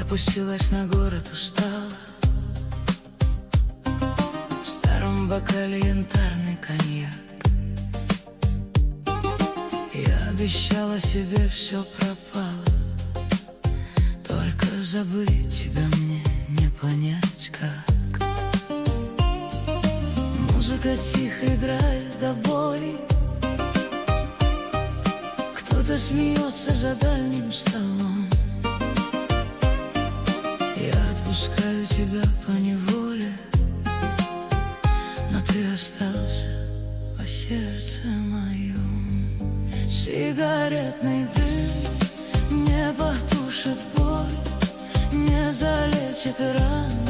Опустилась на город, устала. В старом бокале янтарный коньяк. Я обещала себе, все пропало, только забыть тебя мне не понять как. Музыка тихо играет до боли. Кто-то смеется за дальним столом. Я отпускаю тебя поневоле, но ты остался по сердце моем. Сигаретный дым не потушит боль, не залечит ран.